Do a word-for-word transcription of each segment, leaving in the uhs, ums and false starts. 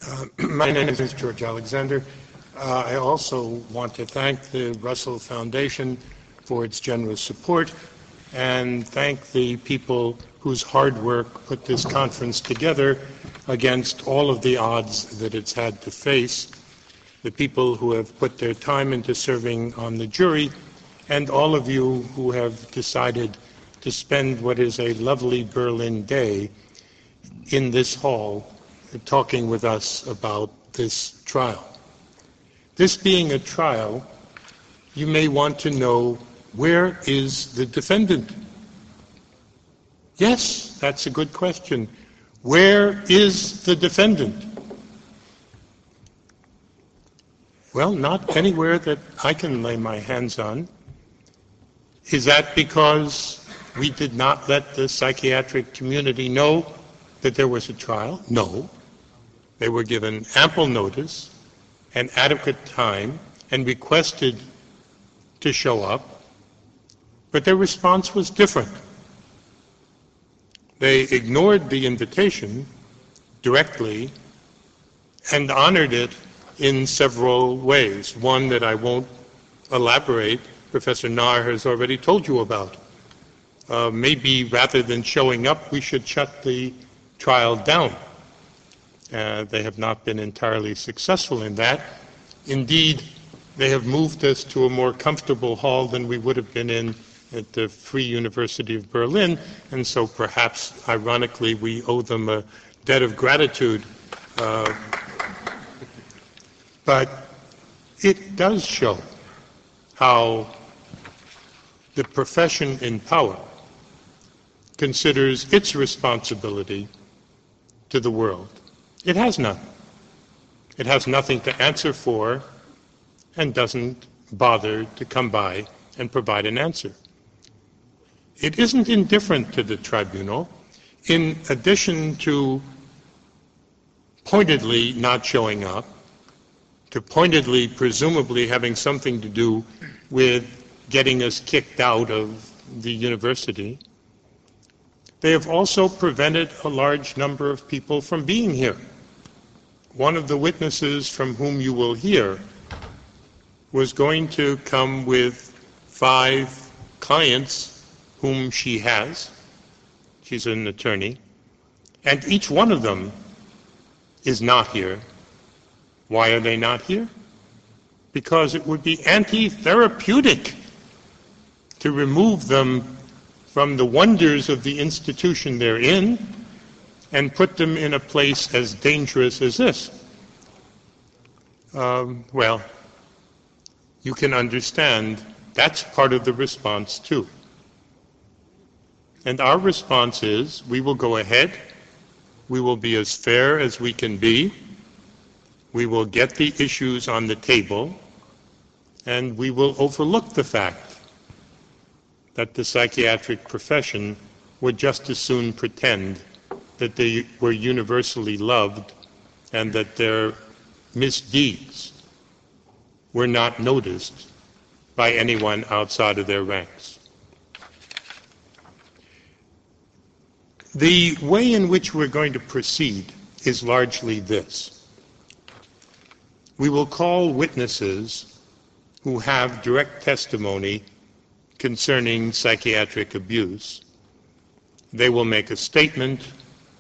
Uh, my name is George Alexander. Uh, I also want to thank the Russell Foundation for its generous support and thank the people whose hard work put this conference together against all of the odds that it's had to face, the people who have put their time into serving on the jury, and all of you who have decided to spend what is a lovely Berlin day in this hall talking with us about this trial. This being a trial, you may want to know, where is the defendant? Yes, that's a good question. Where is the defendant? Well, not anywhere that I can lay my hands on. Is that because we did not let the psychiatric community know that there was a trial? No. They were given ample notice and adequate time and requested to show up, but their response was different. They ignored the invitation directly and honored it in several ways. One that I won't elaborate, Professor Nahr has already told you about. Uh, maybe rather than showing up, we should shut the trial down. Uh, they have not been entirely successful in that. Indeed, they have moved us to a more comfortable hall than we would have been in at the Free University of Berlin, and so perhaps, ironically, we owe them a debt of gratitude. Uh, but it does show how the profession in power considers its responsibility to the world. It has none. It has nothing to answer for and doesn't bother to come by and provide an answer. It isn't indifferent to the tribunal. In addition to pointedly not showing up, to pointedly, presumably having something to do with getting us kicked out of the university, they have also prevented a large number of people from being here. One of the witnesses from whom you will hear was going to come with five clients whom she has. She's an attorney. And each one of them is not here. Why are they not here? Because it would be anti-therapeutic to remove them from the wonders of the institution they're in and put them in a place as dangerous as this. Um, well, you can understand that's part of the response too. And our response is, we will go ahead, we will be as fair as we can be, we will get the issues on the table, and we will overlook the fact that the psychiatric profession would just as soon pretend that they were universally loved and that their misdeeds were not noticed by anyone outside of their ranks. The way in which we're going to proceed is largely this. We will call witnesses who have direct testimony concerning psychiatric abuse. They will make a statement.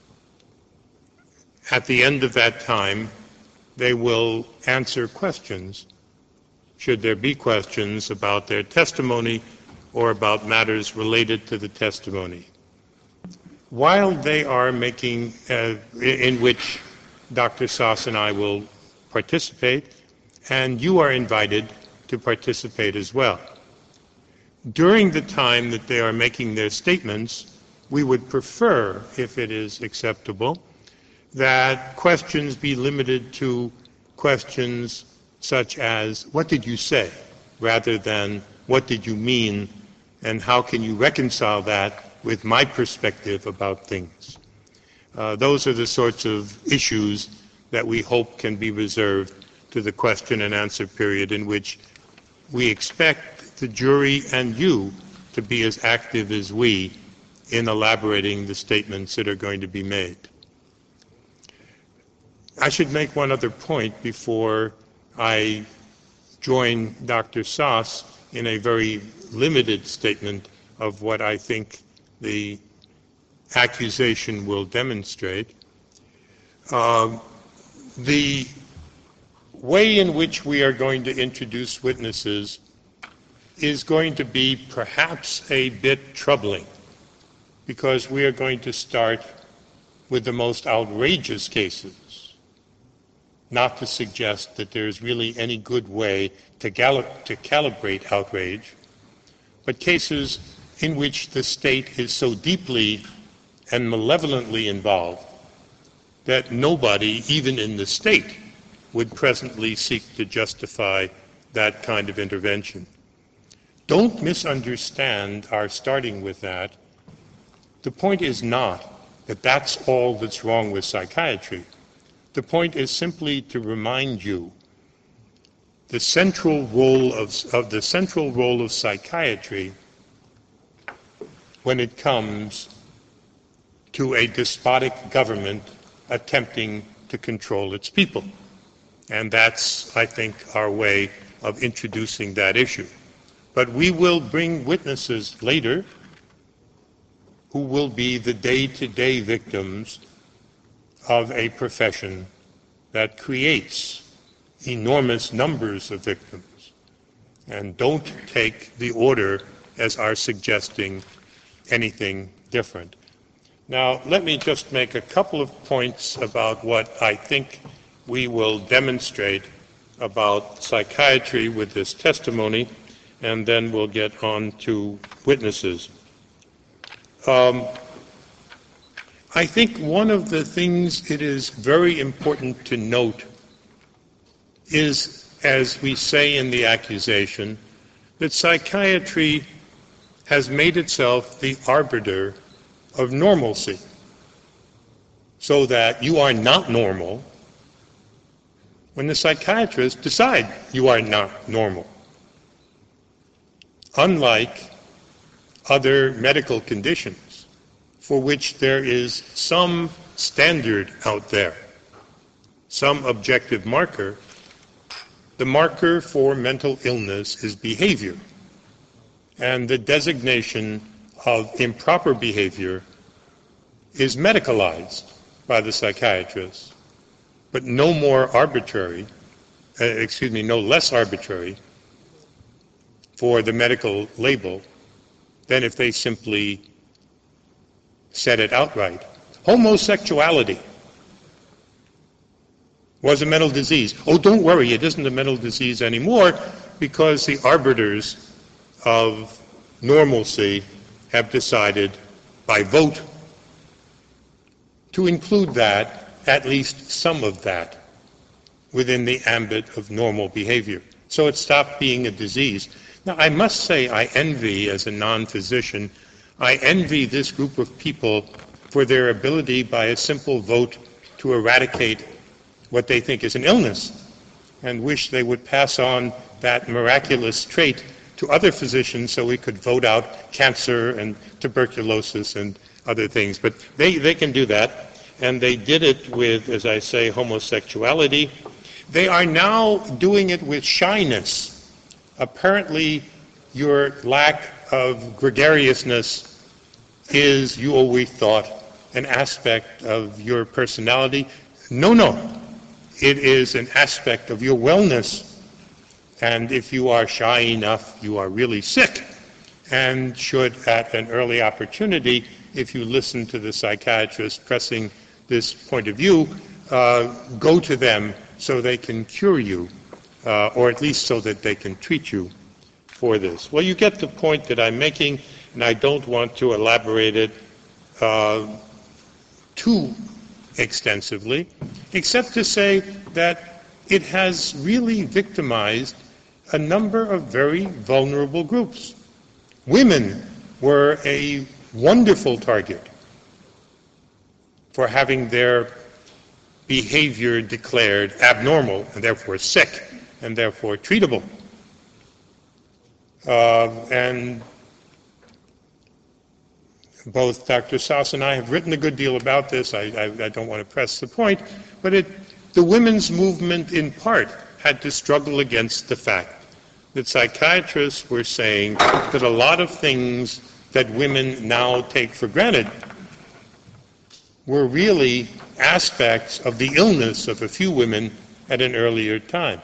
At the end of that time, they will answer questions, should there be questions about their testimony or about matters related to the testimony. While they are making, uh, in which Doctor Sass and I will participate, and you are invited to participate as well. During the time that they are making their statements, we would prefer, if it is acceptable, that questions be limited to questions such as, what did you say, rather than what did you mean, and how can you reconcile that with my perspective about things. Uh, those are the sorts of issues that we hope can be reserved to the question and answer period, in which we expect the jury and you to be as active as we in elaborating the statements that are going to be made. I should make one other point before I join Doctor Sass in a very limited statement of what I think the accusation will demonstrate. Uh, the way in which we are going to introduce witnesses is going to be perhaps a bit troubling, because we are going to start with the most outrageous cases, not to suggest that there's really any good way to, gallop, to calibrate outrage, but cases in which the state is so deeply and malevolently involved that nobody, even in the state, would presently seek to justify that kind of intervention. Don't misunderstand our starting with that. The point is not that that's all that's wrong with psychiatry. The point is simply to remind you the central role of, of the central role of psychiatry when it comes to a despotic government attempting to control its people. And that's, I think, our way of introducing that issue. But we will bring witnesses later who will be the day-to-day victims of a profession that creates enormous numbers of victims. And don't take the order as our suggesting anything different. Now, let me just make a couple of points about what I think we will demonstrate about psychiatry with this testimony, and then we'll get on to witnesses. Um, I think one of the things it is very important to note is, as we say in the accusation, that psychiatry has made itself the arbiter of normalcy, so that you are not normal when the psychiatrists decide you are not normal. Unlike other medical conditions for which there is some standard out there, some objective marker, the marker for mental illness is behavior. And the designation of improper behavior is medicalized by the psychiatrist, but no more arbitrary, uh, excuse me, no less arbitrary for the medical label than if they simply said it outright. Homosexuality was a mental disease. Oh, don't worry, it isn't a mental disease anymore, because the arbiters of normalcy have decided by vote to include that, at least some of that, within the ambit of normal behavior. So it stopped being a disease. Now, I must say I envy, as a non-physician, I envy this group of people for their ability by a simple vote to eradicate what they think is an illness, and wish they would pass on that miraculous trait to other physicians so we could vote out cancer and tuberculosis and other things. But they, they can do that, and they did it with, as I say, homosexuality. They are now doing it with shyness. Apparently, your lack of gregariousness is, you always thought, an aspect of your personality. No, no. It is an aspect of your wellness. And if you are shy enough, you are really sick, and should, at an early opportunity, if you listen to the psychiatrist pressing this point of view, uh, go to them so they can cure you, uh, or at least so that they can treat you for this. Well, you get the point that I'm making, and I don't want to elaborate it uh, too extensively, except to say that it has really victimized a number of very vulnerable groups. Women were a wonderful target for having their behavior declared abnormal and therefore sick and therefore treatable. Uh, and both Doctor Sass and I have written a good deal about this. I, I, I don't want to press the point, but it The women's movement, in part, had to struggle against the fact that psychiatrists were saying that a lot of things that women now take for granted were really aspects of the illness of a few women at an earlier time.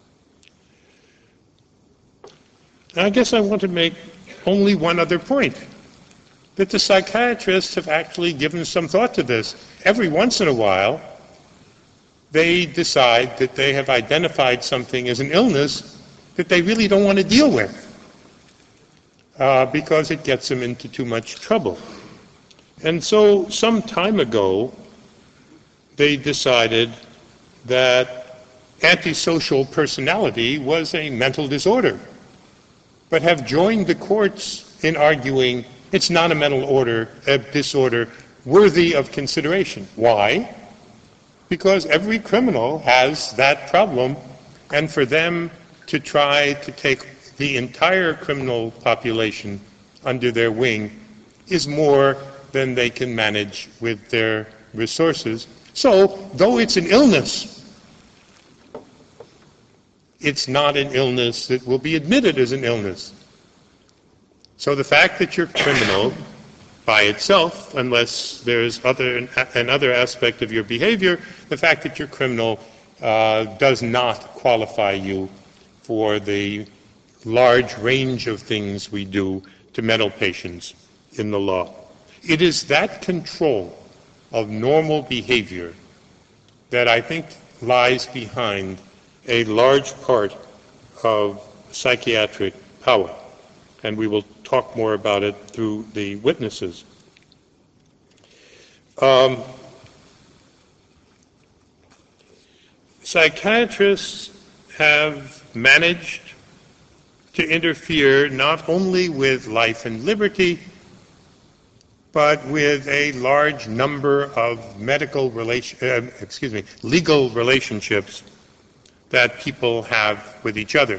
And I guess I want to make only one other point, that the psychiatrists have actually given some thought to this. Every once in a while, they decide that they have identified something as an illness that they really don't want to deal with uh, because it gets them into too much trouble. And so some time ago, they decided that antisocial personality was a mental disorder, but have joined the courts in arguing it's not a mental order, a disorder worthy of consideration. Why? Because every criminal has that problem, and for them to try to take the entire criminal population under their wing is more than they can manage with their resources. So, though it's an illness, it's not an illness that will be admitted as an illness. So the fact that you're criminal by itself, unless there's other another aspect of your behavior, the fact that you're criminal uh, does not qualify you for the large range of things we do to mental patients in the law. It is that control of normal behavior that I think lies behind a large part of psychiatric power, and we will talk more about it through the witnesses. Um, psychiatrists have managed to interfere not only with life and liberty, but with a large number of medical relation, uh, excuse me, legal relationships that people have with each other.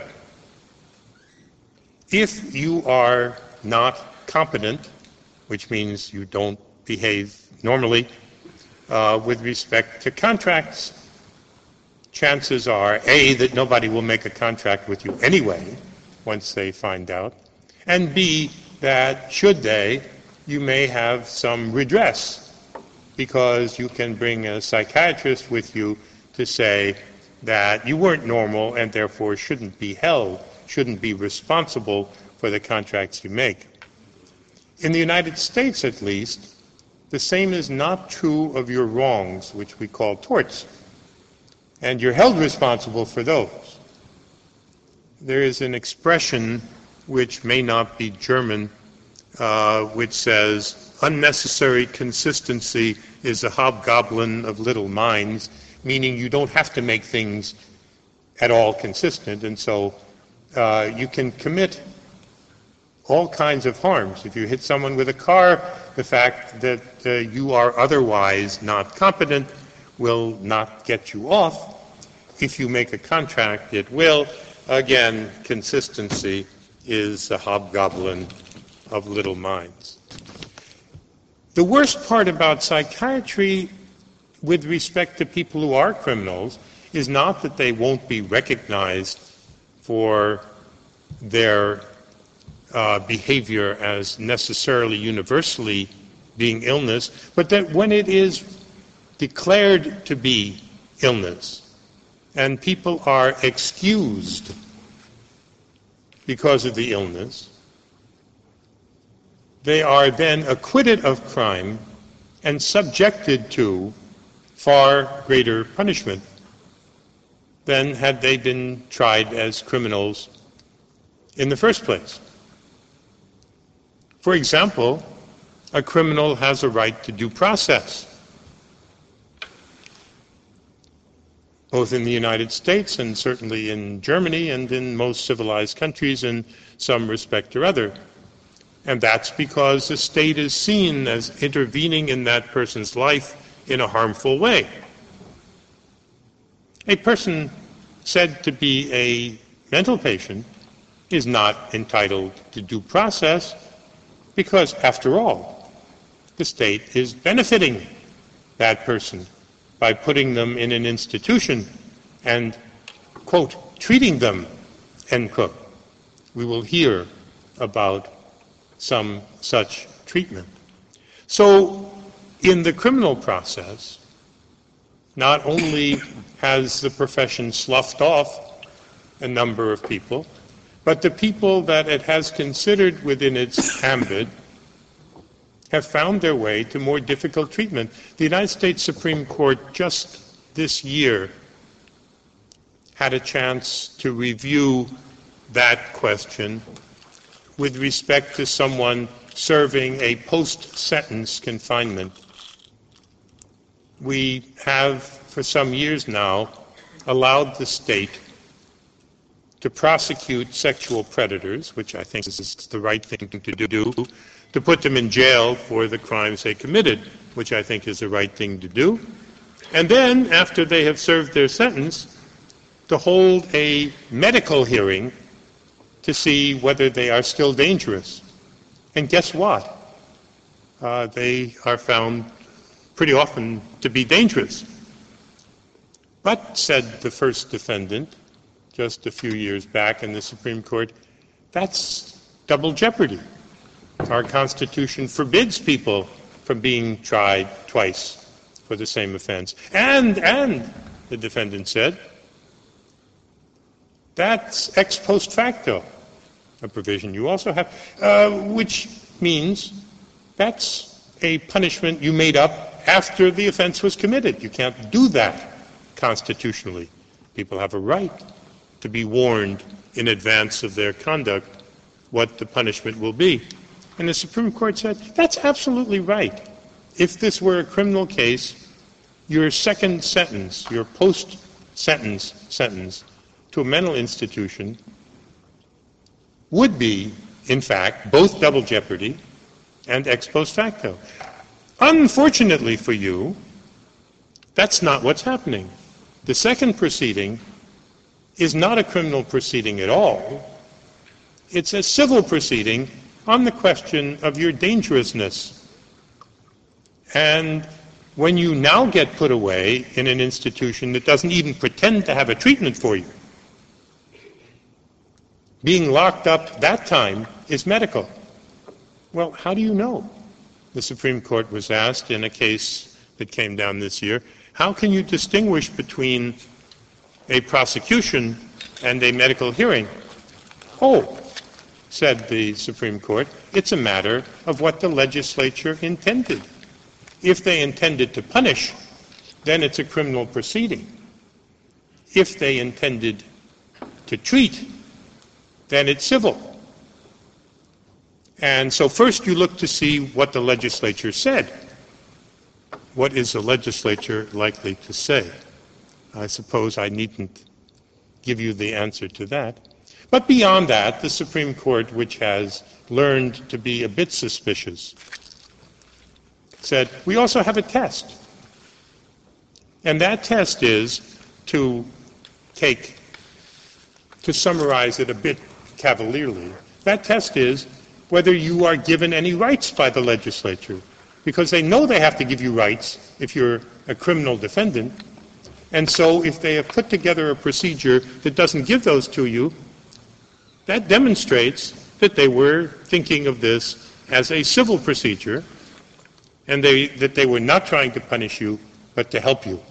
If you are not competent, which means you don't behave normally uh, with respect to contracts, chances are, A, that nobody will make a contract with you anyway once they find out, and B, that should they, you may have some redress because you can bring a psychiatrist with you to say that you weren't normal and therefore shouldn't be held, shouldn't be responsible for the contracts you make. In the United States, at least, the same is not true of your wrongs, which we call torts, and you're held responsible for those. There is an expression which may not be German, uh, which says, unnecessary consistency is a hobgoblin of little minds, meaning you don't have to make things at all consistent, and so uh, you can commit all kinds of harms. If you hit someone with a car, the fact that uh, you are otherwise not competent will not get you off. If you make a contract, it will. Again, consistency is a hobgoblin of little minds. The worst part about psychiatry with respect to people who are criminals is not that they won't be recognized for their uh, behavior as necessarily universally being illness, but that when it is declared to be illness and people are excused because of the illness, they are then acquitted of crime and subjected to far greater punishment than had they been tried as criminals in the first place. For example, a criminal has a right to due process, both in the United States and certainly in Germany and in most civilized countries in some respect or other. And that's because the state is seen as intervening in that person's life in a harmful way. A person said to be a mental patient is not entitled to due process because, after all, the state is benefiting that person by putting them in an institution and, quote, treating them, end quote. We will hear about some such treatment. So, in the criminal process, not only has the profession sloughed off a number of people, but the people that it has considered within its ambit have found their way to more difficult treatment. The United States Supreme Court just this year had a chance to review that question with respect to someone serving a post-sentence confinement. We have, for some years now, allowed the state to prosecute sexual predators, which I think is the right thing to do, to put them in jail for the crimes they committed, which I think is the right thing to do, and then, after they have served their sentence, to hold a medical hearing to see whether they are still dangerous. And guess what? Uh, they are found pretty often to be dangerous. But, said the first defendant, just a few years back in the Supreme Court, that's double jeopardy. Our Constitution forbids people from being tried twice for the same offense. And, and, the defendant said, that's ex post facto, a provision you also have, uh, which means that's a punishment you made up after the offense was committed. You can't do that constitutionally. People have a right to be warned in advance of their conduct what the punishment will be. And the Supreme Court said, that's absolutely right. If this were a criminal case, your second sentence, your post-sentence sentence to a mental institution would be, in fact, both double jeopardy and ex post facto. Unfortunately for you, that's not what's happening. The second proceeding is not a criminal proceeding at all. It's a civil proceeding on the question of your dangerousness. And when you now get put away in an institution that doesn't even pretend to have a treatment for you, being locked up that time is medical. Well, how do you know? The Supreme Court was asked in a case that came down this year, how can you distinguish between a prosecution and a medical hearing? Oh, said the Supreme Court, it's a matter of what the legislature intended. If they intended to punish, then it's a criminal proceeding. If they intended to treat, then it's civil. And so first you look to see what the legislature said. What is the legislature likely to say? I suppose I needn't give you the answer to that. But beyond that, the Supreme Court, which has learned to be a bit suspicious, said, we also have a test. And that test is to take, to summarize it a bit cavalierly, that test is whether you are given any rights by the legislature. Because they know they have to give you rights if you're a criminal defendant. And so if they have put together a procedure that doesn't give those to you, that demonstrates that they were thinking of this as a civil procedure, and they, that they were not trying to punish you, but to help you.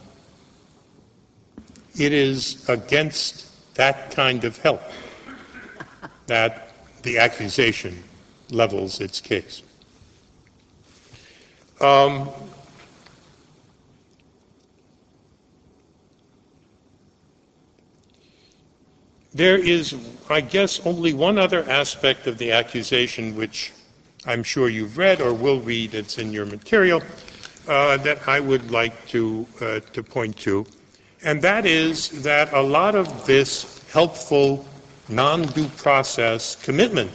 It is against that kind of help that the accusation levels its case. Um, there is, I guess, only one other aspect of the accusation which I'm sure you've read or will read, it's in your material, uh, that I would like to, uh, to point to, and that is that a lot of this helpful non-due process commitment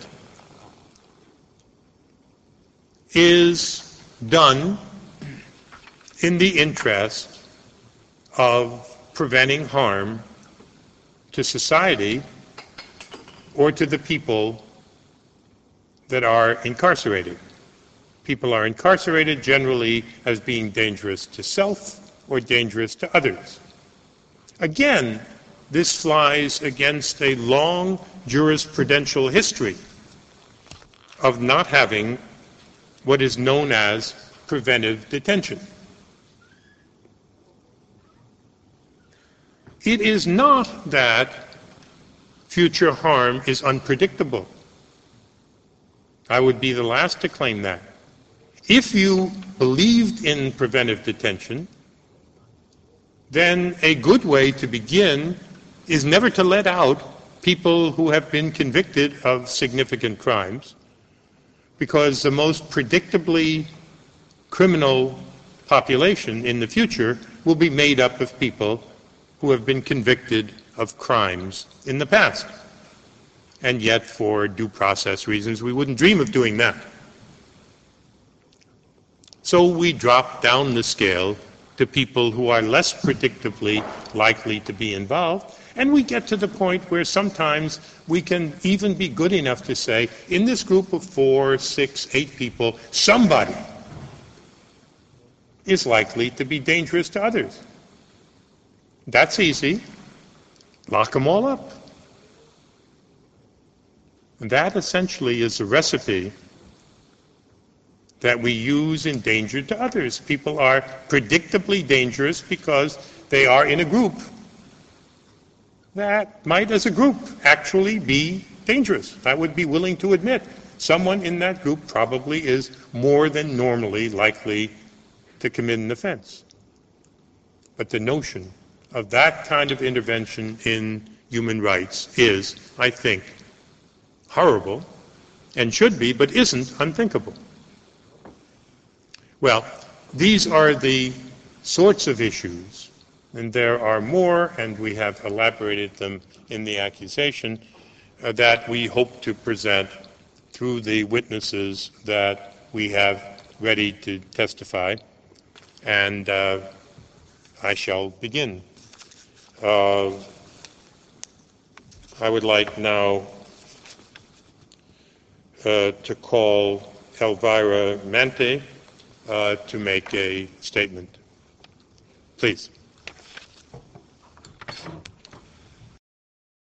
is done in the interest of preventing harm to society or to the people that are incarcerated. People are incarcerated generally as being dangerous to self or dangerous to others. Again, this flies against a long jurisprudential history of not having what is known as preventive detention. It is not that future harm is unpredictable. I would be the last to claim that. If you believed in preventive detention, then a good way to begin is never to let out people who have been convicted of significant crimes, because the most predictably criminal population in the future will be made up of people who have been convicted of crimes in the past. And yet, for due process reasons, we wouldn't dream of doing that. So we drop down the scale to people who are less predictably likely to be involved, and we get to the point where sometimes we can even be good enough to say, in this group of four, six, eight people, somebody is likely to be dangerous to others. That's easy. Lock them all up. And that essentially is the recipe that we use in danger to others. People are predictably dangerous because they are in a group that might, as a group, actually be dangerous. I would be willing to admit someone in that group probably is more than normally likely to commit an offense. But the notion of that kind of intervention in human rights is, I think, horrible and should be, but isn't unthinkable. Well, these are the sorts of issues, and there are more, and we have elaborated them in the accusation, uh, that we hope to present through the witnesses that we have ready to testify. And uh, I shall begin. Uh, I would like now uh, to call Elvira Mante uh, to make a statement. Please.